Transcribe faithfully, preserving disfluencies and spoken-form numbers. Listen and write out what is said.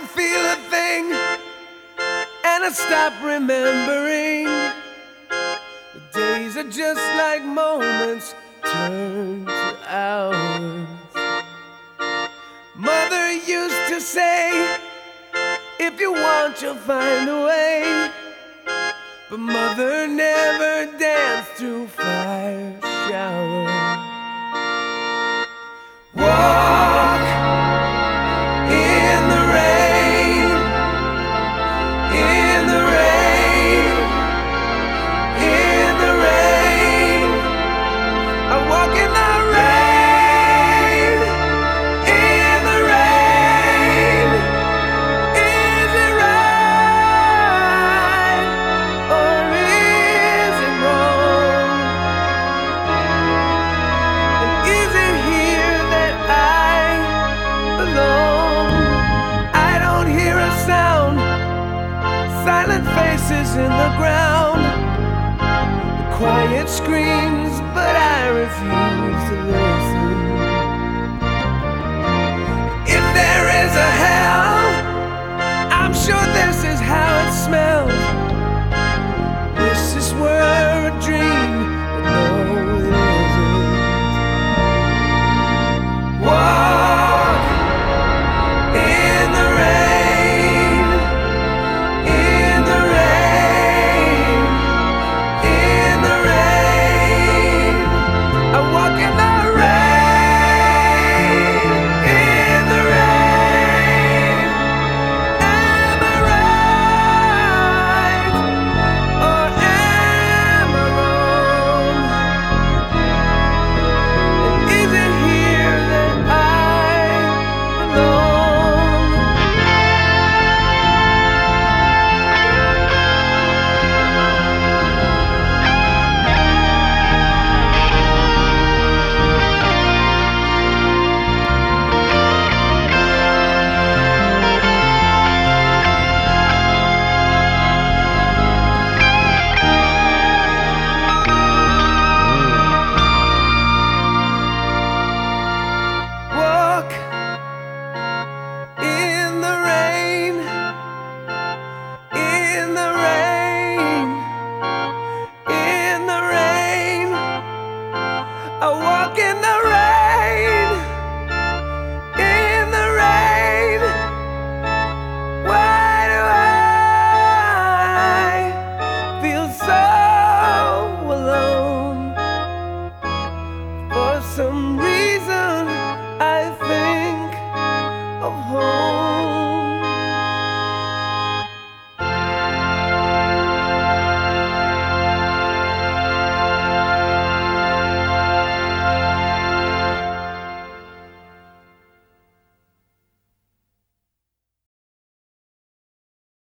don't feel a thing, and I stop remembering. The days are just like moments turned to hours. Mother used to say, if you want, you'll find a way. But mother never danced through fire showers. Walk in the rain, in the rain, in the rain. I walk in the rain, in the rain. Is it right or is it wrong? And is it here that I belong? I don't hear a sound, silent faces in the ground, the quiet screams, but I refuse to listen. If there is a hell, I'm sure this is how it smells.